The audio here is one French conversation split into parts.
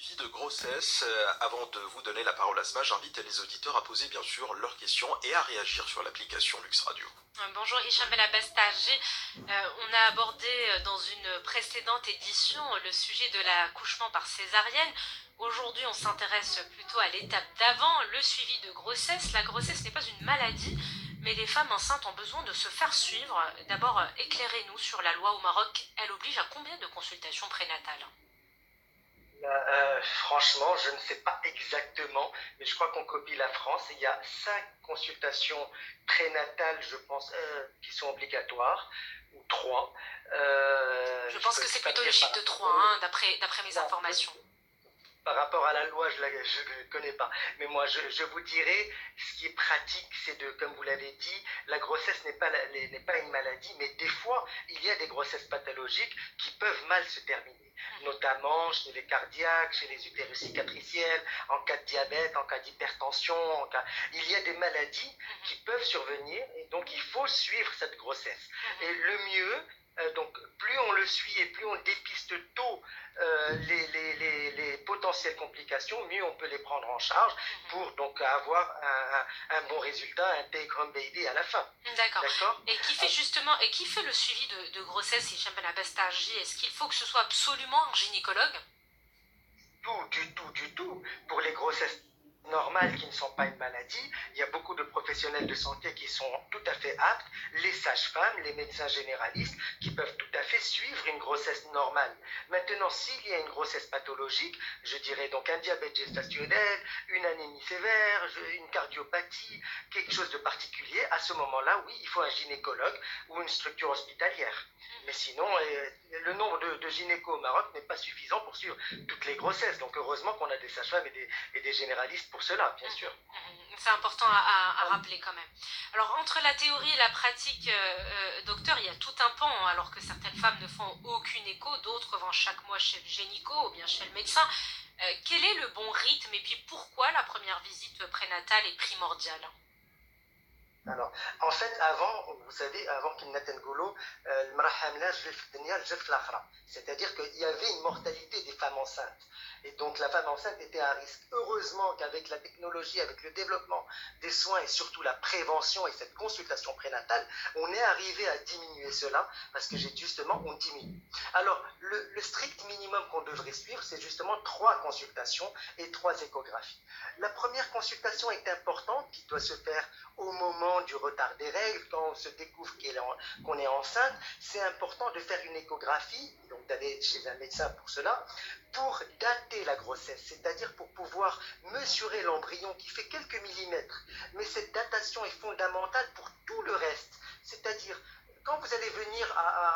suivi de grossesse. Avant de vous donner la parole Asma, j'invite les auditeurs à poser bien sûr leurs questions et à réagir sur l'application Lux Radio. Bonjour Hicham El Abastaji. On a abordé dans une précédente édition le sujet de l'accouchement par césarienne. Aujourd'hui, on s'intéresse plutôt à l'étape d'avant, le suivi de grossesse. La grossesse n'est pas une maladie, mais les femmes enceintes ont besoin de se faire suivre. D'abord, éclairez-nous sur la loi au Maroc. Elle oblige à combien de consultations prénatales? Franchement, je ne sais pas exactement, mais je crois qu'on copie la France. Il y a 5 consultations prénatales, je pense, qui sont obligatoires, ou 3. Je pense que c'est plutôt le chiffre de 3, hein, d'après mes informations. Par rapport à la loi, je ne connais pas. Mais moi, je vous dirais, ce qui est pratique, c'est de, comme vous l'avez dit, la grossesse n'est pas une maladie, mais des fois, il y a des grossesses pathologiques qui peuvent mal se terminer, notamment chez les cardiaques, chez les utérus cicatriciels, en cas de diabète, en cas d'hypertension, il y a des maladies qui peuvent survenir, et donc il faut suivre cette grossesse. Et le mieux, donc plus on le suit et plus on dépiste tôt les potentielles complications, mieux on peut les prendre en charge pour donc avoir un bon résultat, un take-home baby à la fin. D'accord. Et qui fait le suivi de grossesse, Hicham El Abastaji? Est-ce qu'il faut que ce soit absolument un gynécologue? Du tout. Pour les grossesses normales qui ne sont pas une maladie, il y a beaucoup de professionnels de santé qui sont tout à fait aptes, les sages-femmes, les médecins généralistes, qui peuvent tout à fait suivre une grossesse normale. Maintenant, s'il y a une grossesse pathologique, je dirais donc un diabète gestationnel, une anémie sévère, une cardiopathie, quelque chose de particulier, à ce moment-là, oui, il faut un gynécologue ou une structure hospitalière. Mais sinon, le nombre de gynécos au Maroc n'est pas suffisant pour suivre toutes les grossesses. Donc heureusement qu'on a des sages-femmes et des généralistes pour cela, bien sûr. C'est important à rappeler quand même. Alors entre la théorie et la pratique, docteur, il y a tout un pan, alors que certaines femmes ne font aucune écho, d'autres vont chaque mois chez le gynéco ou bien chez le médecin. Quel est le bon rythme et puis pourquoi la première visite prénatale est primordiale? Alors, en fait, avant, vous savez, avant qu'il Ngolo, c'est-à-dire qu'il y avait une mortalité des femmes enceintes. Et donc, la femme enceinte était à risque. Heureusement qu'avec la technologie, avec le développement des soins et surtout la prévention et cette consultation prénatale, on est arrivé à diminuer cela parce que justement, on diminue. Alors, le strict minimum qu'on devrait suivre, c'est justement 3 consultations et 3 échographies. La première consultation est importante, qui doit se faire au moment du retard des règles, quand on se découvre qu'on est enceinte. C'est important de faire une échographie, donc d'aller chez un médecin pour cela, pour dater la grossesse, c'est-à-dire pour pouvoir mesurer l'embryon qui fait quelques millimètres. Mais cette datation est fondamentale pour tout le reste. C'est-à-dire, quand vous allez venir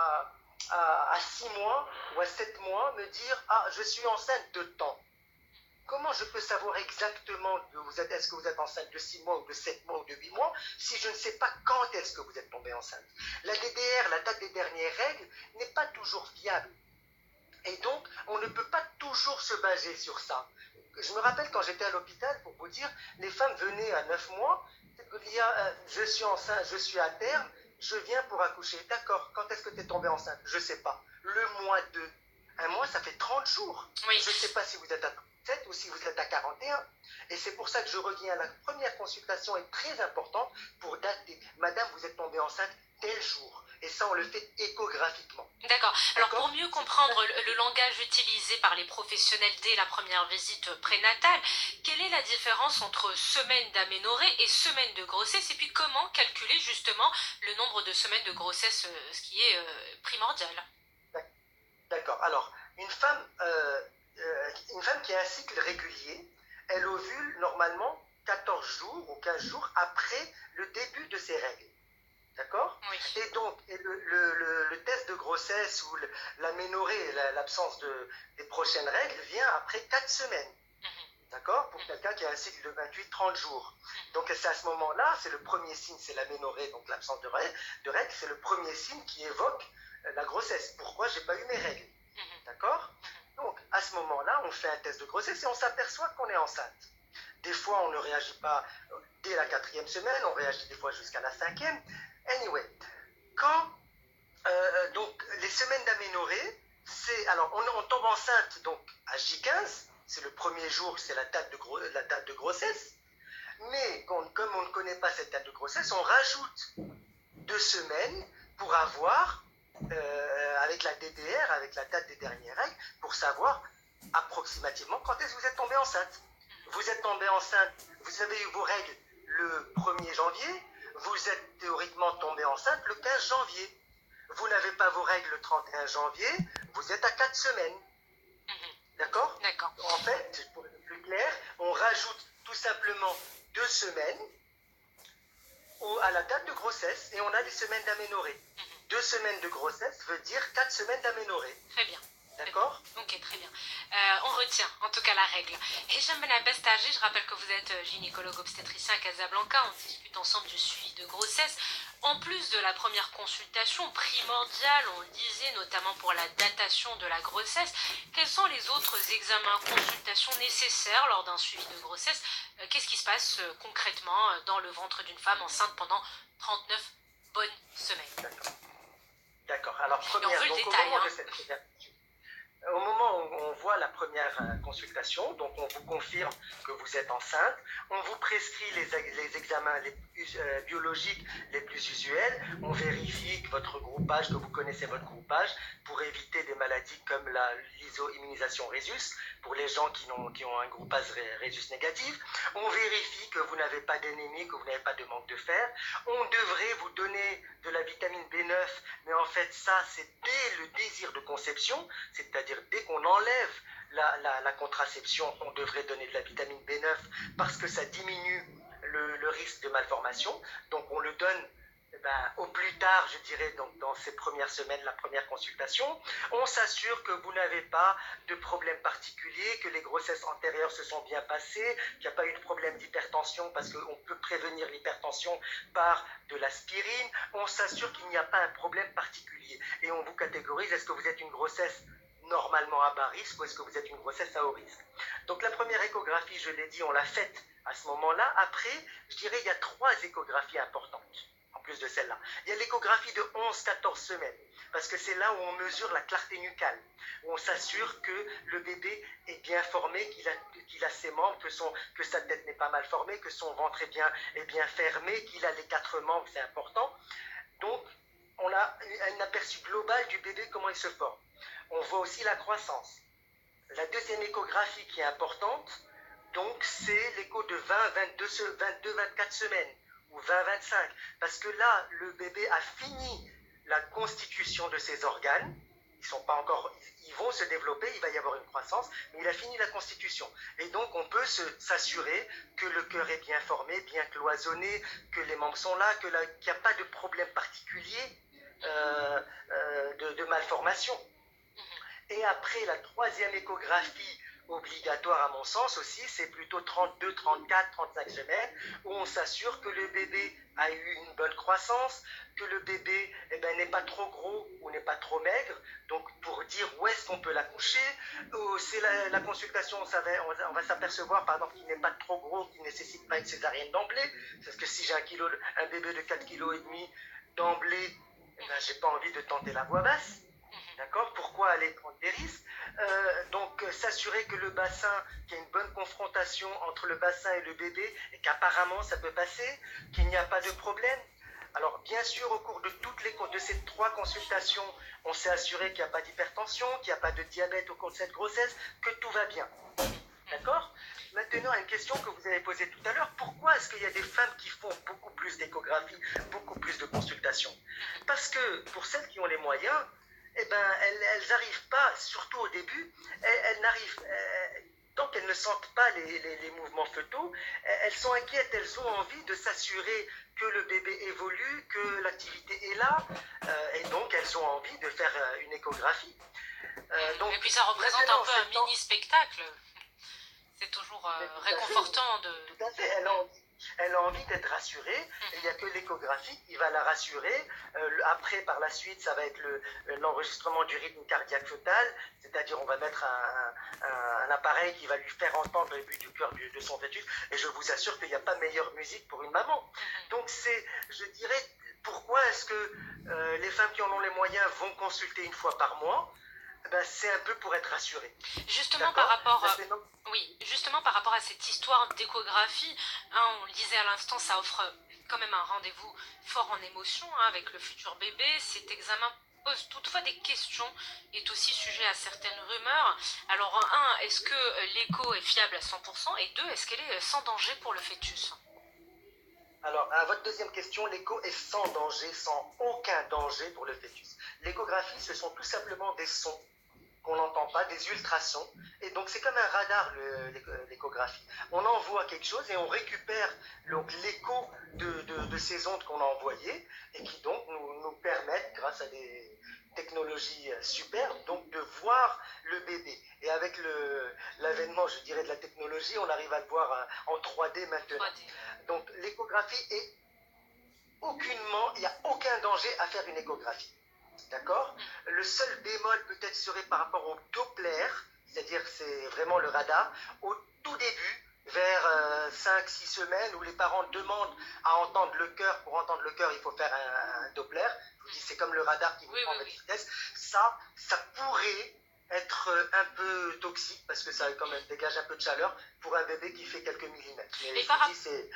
à 6 mois ou à 7 mois me dire « Ah, je suis enceinte de temps ». Comment je peux savoir exactement est-ce que vous êtes enceinte de 6 mois ou de 7 mois ou de 8 mois si je ne sais pas quand est-ce que vous êtes tombée enceinte? La DDR, la date des dernières règles, n'est pas toujours fiable. Et donc, on ne peut pas toujours se baser sur ça. Je me rappelle quand j'étais à l'hôpital, pour vous dire, les femmes venaient à 9 mois, je suis enceinte, je suis à terme, je viens pour accoucher. D'accord, quand est-ce que tu es tombée enceinte? Je ne sais pas. Le mois 2. Un mois, ça fait 30 jours. Oui. Je ne sais pas si vous êtes à 37 ou si vous êtes à 41. Et c'est pour ça que je reviens à la première consultation est très importante pour dater. Madame, vous êtes tombée enceinte tel jour. Et ça, on le fait échographiquement. D'accord. Alors, pour mieux comprendre le langage utilisé par les professionnels dès la première visite prénatale, quelle est la différence entre semaine d'aménorrhée et semaine de grossesse? Et puis, comment calculer justement le nombre de semaines de grossesse, ce qui est primordial? D'accord. Alors, une femme qui a un cycle régulier, elle ovule normalement 14 jours ou 15 jours après le début de ses règles. D'accord? Oui. Et donc, le test de grossesse ou l'aménorrhée, l'absence des prochaines règles vient après 4 semaines. D'accord? Pour quelqu'un qui a un cycle de 28-30 jours. Donc, c'est à ce moment-là, c'est le premier signe, c'est l'aménorrhée, donc l'absence de règles, c'est le premier signe qui évoque la grossesse. Pourquoi j'ai pas eu mes règles? D'accord? Donc, à ce moment-là, on fait un test de grossesse et on s'aperçoit qu'on est enceinte. Des fois, on ne réagit pas dès la 4e semaine, on réagit des fois jusqu'à la 5e. Anyway, donc les semaines d'aménorrhée, alors on tombe enceinte donc à J15, c'est le premier jour, c'est la date de grossesse. Mais comme on ne connaît pas cette date de grossesse, on rajoute 2 semaines pour avoir, avec la DDR, avec la date des dernières règles, pour savoir approximativement quand est-ce que vous êtes tombé enceinte. Vous êtes tombé enceinte, vous avez eu vos règles le 1er janvier, vous êtes théoriquement tombé enceinte le 15 janvier. Vous n'avez pas vos règles le 31 janvier, vous êtes à 4 semaines. D'accord ? D'accord. En fait, pour être plus clair, on rajoute tout simplement 2 semaines à la date de grossesse et on a des semaines d'aménorrhée. 2 semaines de grossesse veut dire 4 semaines d'aménorrhée. Très bien. D'accord ? Ok, très bien. On retient en tout cas la règle. Hicham Ben Abbas Taji, je rappelle que vous êtes gynécologue obstétricien à Casablanca. On discute ensemble du suivi de grossesse. En plus de la première consultation primordiale, on le disait, notamment pour la datation de la grossesse, quels sont les autres examens, consultations nécessaires lors d'un suivi de grossesse ? Qu'est-ce qui se passe concrètement dans le ventre d'une femme enceinte pendant 39 bonnes semaines ? D'accord. Alors, au moment où on voit la première consultation, donc on vous confirme que vous êtes enceinte, on vous prescrit les examens biologiques les plus usuels, on vérifie que votre groupage, que vous connaissez votre groupage, pour éviter des maladies comme l'iso-immunisation Rhésus, pour les gens qui ont un groupage Rhésus négatif. On vérifie que vous n'avez pas d'anémie, que vous n'avez pas de manque de fer. On devrait vous donner de la vitamine B9, mais en fait ça c'est dès le désir de conception, c'est-à-dire dès qu'on enlève la contraception, on devrait donner de la vitamine B9 parce que ça diminue le risque de malformation. Donc on le donne au plus tard, je dirais, donc dans ces premières semaines, la première consultation. On s'assure que vous n'avez pas de problème particulier, que les grossesses antérieures se sont bien passées, qu'il n'y a pas eu de problème d'hypertension parce qu'on peut prévenir l'hypertension par de l'aspirine. On s'assure qu'il n'y a pas un problème particulier. Et on vous catégorise, est-ce que vous êtes une grossesse normalement à bas risque ou est-ce que vous êtes une grossesse à haut risque. Donc la première échographie, je l'ai dit, on l'a faite à ce moment-là. Après, je dirais, il y a 3 échographies importantes. En plus de celle-là, il y a l'échographie de 11-14 semaines, parce que c'est là où on mesure la clarté nucale, où on s'assure que le bébé est bien formé, qu'il a ses membres, que sa tête n'est pas mal formée, que son ventre est bien fermé, qu'il a les 4 membres, c'est important. Donc, on a un aperçu global du bébé, comment il se forme. On voit aussi la croissance. La deuxième échographie qui est importante, donc c'est l'écho de 22-24 semaines, ou 20-25, parce que là, le bébé a fini la constitution de ses organes, ils vont se développer, il va y avoir une croissance, mais il a fini la constitution. Et donc, on peut s'assurer que le cœur est bien formé, bien cloisonné, que les membres sont là, qu'il n'y a pas de problème particulier de malformation. Et après, la 3e échographie obligatoire à mon sens aussi, c'est plutôt 32, 34, 35 semaines, où on s'assure que le bébé a eu une bonne croissance, que le bébé n'est pas trop gros ou n'est pas trop maigre, donc pour dire où est-ce qu'on peut l'accoucher, c'est la consultation, on va s'apercevoir par exemple qu'il n'est pas trop gros, qu'il ne nécessite pas une césarienne d'emblée, parce que si j'ai un bébé de 4,5 kg d'emblée, j'ai pas envie de tenter la voie basse. D'accord ? Pourquoi aller prendre des risques ? Donc, s'assurer que le bassin, qu'il y a une bonne confrontation entre le bassin et le bébé, et qu'apparemment ça peut passer, qu'il n'y a pas de problème. Alors, bien sûr, au cours de ces 3 consultations, on s'est assuré qu'il n'y a pas d'hypertension, qu'il n'y a pas de diabète au cours de cette grossesse, que tout va bien. D'accord ? Maintenant, une question que vous avez posée tout à l'heure, pourquoi est-ce qu'il y a des femmes qui font beaucoup plus d'échographies, beaucoup plus de consultations ? Parce que pour celles qui ont les moyens, elles n'arrivent pas, surtout au début, tant qu'elles ne sentent pas les mouvements fœtaux, elles sont inquiètes, elles ont envie de s'assurer que le bébé évolue, que l'activité est là, et donc elles ont envie de faire une échographie. Et puis ça représente un peu un mini-spectacle. C'est toujours réconfortant de... Tout à fait, elle a envie d'être rassurée, et il n'y a que l'échographie qui va la rassurer. Après, par la suite, ça va être l'enregistrement du rythme cardiaque fœtal, c'est-à-dire on va mettre un appareil qui va lui faire entendre le but du cœur de son fœtus, et je vous assure qu'il n'y a pas meilleure musique pour une maman. Donc je dirais, pourquoi est-ce que les femmes qui en ont les moyens vont consulter une fois par mois ? C'est un peu pour être rassurées. Justement, par rapport... à cette histoire d'échographie, hein, on le disait à l'instant, ça offre quand même un rendez-vous fort en émotion hein, avec le futur bébé. Cet examen pose toutefois des questions, est aussi sujet à certaines rumeurs. Alors, un, est-ce que l'écho est fiable à 100% et deux, est-ce qu'elle est sans danger pour le fœtus? Alors, à votre deuxième question, l'écho est sans danger, sans aucun danger pour le fœtus. L'échographie, ce sont tout simplement des sons qu'on n'entend pas, des ultrasons. Et donc, c'est comme un radar, l'échographie. On envoie quelque chose et on récupère l'écho de ces ondes qu'on a envoyées et qui donc nous permettent, grâce à des technologies superbes, donc de voir le bébé. Et avec l'avènement, je dirais, de la technologie, on arrive à le voir en 3D maintenant. 3D. Donc, l'échographie est aucunement, il n'y a aucun danger à faire une échographie. D'accord? Le seul bémol peut-être serait par rapport au Doppler, c'est-à-dire c'est vraiment le radar, au tout début, vers 5-6 semaines, où les parents demandent à entendre le cœur. Pour entendre le cœur, il faut faire un Doppler. Je vous dis, c'est comme le radar qui vous prend votre vitesse. Ça pourrait être un peu toxique, parce que ça quand même dégage un peu de chaleur pour un bébé qui fait quelques millimètres. Mais je vous dis, c'est...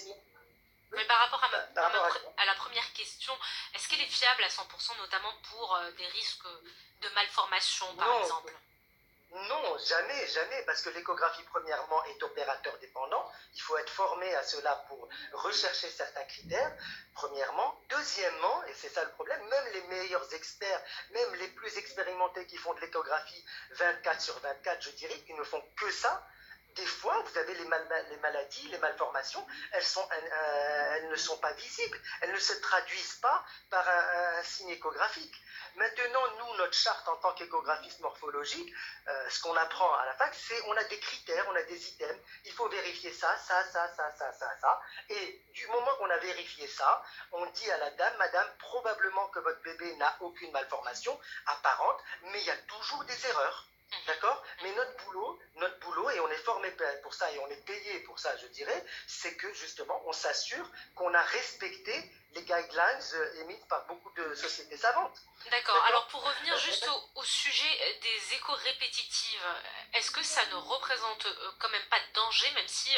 Mais par rapport à la première question, est-ce qu'elle est fiable à 100%, notamment pour des risques de malformation, par exemple? Non, jamais, jamais, parce que l'échographie, premièrement, est opérateur dépendant. Il faut être formé à cela pour rechercher certains critères, premièrement. Deuxièmement, et c'est ça le problème, même les meilleurs experts, même les plus expérimentés qui font de l'échographie 24/24, je dirais, qui ne font que ça, des fois, vous avez les maladies, les malformations, elles ne sont pas visibles, elles ne se traduisent pas par un signe échographique. Maintenant, nous, notre charte en tant qu'échographiste morphologique, ce qu'on apprend à la fac, c'est on a des critères, on a des items, il faut vérifier ça. Et du moment qu'on a vérifié ça, on dit à la dame, madame, probablement que votre bébé n'a aucune malformation apparente, mais il y a toujours des erreurs. D'accord? Mais notre boulot, et on est formé pour ça et on est payé pour ça, je dirais, c'est que justement, on s'assure qu'on a respecté les guidelines émises par beaucoup de sociétés savantes. D'accord. Alors pour revenir juste au sujet des échos répétitives, est-ce que ça ne représente quand même pas de danger, même si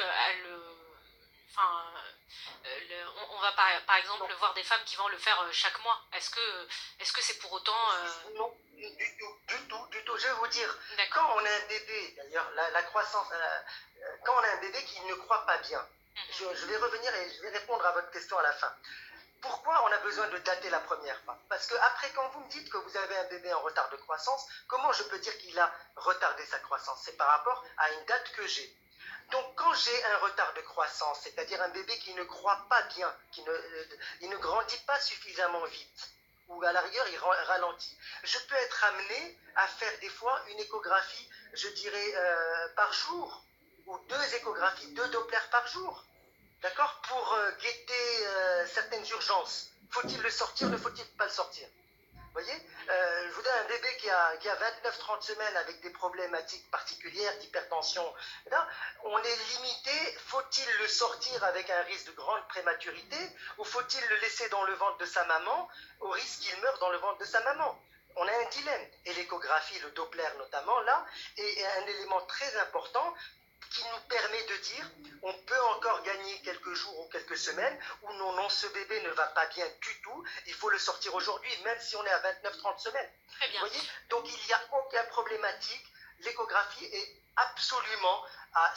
on va par exemple voir des femmes qui vont le faire chaque mois. Est-ce que c'est pour autant... Non, du tout. Je vais vous dire, quand on a un bébé, d'ailleurs, la croissance, quand on a un bébé qui ne croit pas bien, je vais revenir et je vais répondre à votre question à la fin. Pourquoi on a besoin de dater la première fois? Parce que après, quand vous me dites que vous avez un bébé en retard de croissance, comment je peux dire qu'il a retardé sa croissance? C'est par rapport à une date que j'ai. Donc, quand j'ai un retard de croissance, c'est-à-dire un bébé qui ne croit pas bien, il ne grandit pas suffisamment vite, ou à la rigueur, il ralentit, je peux être amené à faire des fois une échographie, je dirais, par jour, ou 2 échographies, 2 Doppler par jour. D'accord? Pour guetter certaines urgences. Faut-il le sortir? Ne faut-il pas le sortir? Vous voyez? Je vous donne un bébé qui a 29-30 semaines avec des problématiques particulières, d'hypertension. Là, on est limité. Faut-il le sortir avec un risque de grande prématurité ou faut-il le laisser dans le ventre de sa maman au risque qu'il meure dans le ventre de sa maman? On a un dilemme. Et l'échographie, le Doppler notamment, là, est un élément très important qui nous permet de dire on peut encore gagner quelques jours ou quelques semaines, ou non, ce bébé ne va pas bien du tout, il faut le sortir aujourd'hui, même si on est à 29-30 semaines. Très bien. Vous voyez? Donc il n'y a aucune problématique, l'échographie est absolument à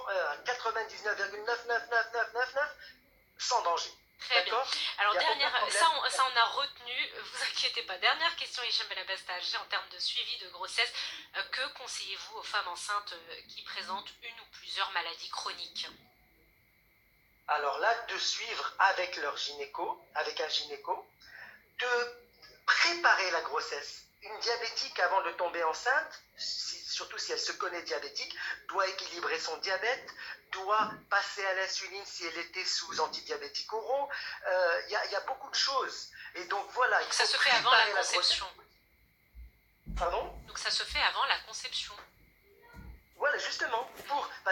99,99999 sans danger. Très bien. Alors ça on a retenu, vous inquiétez pas. Dernière question, Hicham Benabastagé, en termes de suivi de grossesse, que conseillez-vous aux femmes enceintes qui présentent une ou plusieurs maladies chroniques? Alors là, de suivre avec leur gynéco, avec un gynéco, de préparer la grossesse. Une diabétique, avant de tomber enceinte, surtout si elle se connaît diabétique, doit équilibrer son diabète, doit passer à l'insuline si elle était sous antidiabétiques oraux. Il y a beaucoup de choses. Et donc voilà. Donc ça se fait avant la conception. Pardon? Donc ça se fait avant la conception. Voilà, justement, parce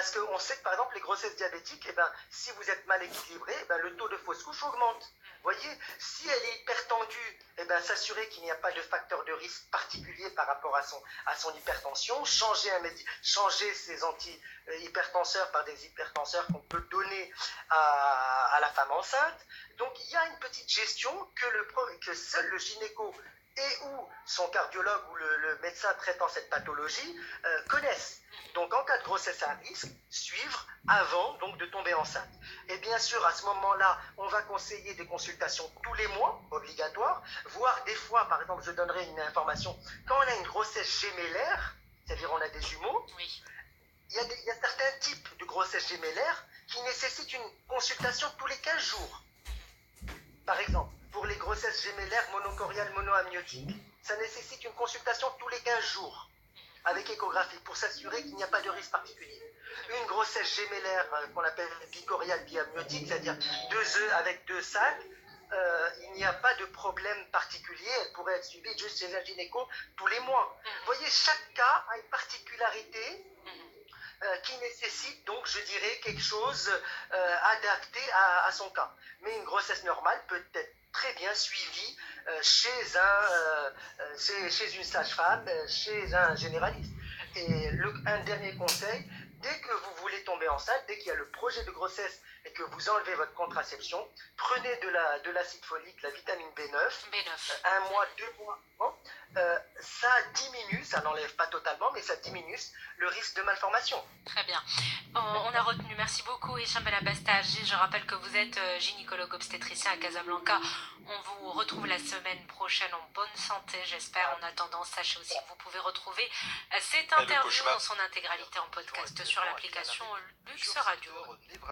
Parce qu'on sait que par exemple les grossesses diabétiques, si vous êtes mal équilibré, le taux de fausse couche augmente. Vous voyez, si elle est hypertendue, s'assurer qu'il n'y a pas de facteur de risque particulier par rapport à son hypertension, changer ses anti-hypertenseurs par des hypertenseurs qu'on peut donner à la femme enceinte. Donc il y a une petite gestion que seul le gynéco et ou son cardiologue ou le médecin traitant cette pathologie connaissent. Donc en cas de grossesse à risque, suivre avant donc de tomber enceinte. Et bien sûr, à ce moment-là, on va conseiller des consultations tous les mois, obligatoires, voire des fois, par exemple, je donnerai une information, quand on a une grossesse gémellaire, c'est-à-dire on a des jumeaux, Oui. il y a certains types de grossesse gémellaire qui nécessitent une consultation tous les 15 jours. Par exemple, pour les grossesses gémellaires monochoriales monoamniotiques, ça nécessite une consultation tous les 15 jours avec échographie pour s'assurer qu'il n'y a pas de risque particulier. Une grossesse gémellaire qu'on appelle bichoriale biamniotique, c'est-à-dire 2 œufs avec 2 sacs, il n'y a pas de problème particulier, elle pourrait être suivie juste chez un gynéco tous les mois. Vous voyez, chaque cas a une particularité qui nécessite donc, je dirais, quelque chose adapté à son cas. Mais une grossesse normale peut être très bien suivie chez une sage-femme, chez un généraliste. Et un dernier conseil, dès que vous voulez tomber enceinte, dès qu'il y a le projet de grossesse et que vous enlevez votre contraception, prenez de l'acide folique, la vitamine B9, 1 mois, 2 mois avant. Ça diminue, ça n'enlève pas totalement, mais ça diminue le risque de malformation. Très bien. On a retenu. Merci beaucoup, Hicham El Abastagi. Je rappelle que vous êtes gynécologue obstétricien à Casablanca. On vous retrouve la semaine prochaine en bonne santé, j'espère. En attendant, sachez aussi que vous pouvez retrouver cette interview dans son intégralité en podcast sur l'application Lux Radio.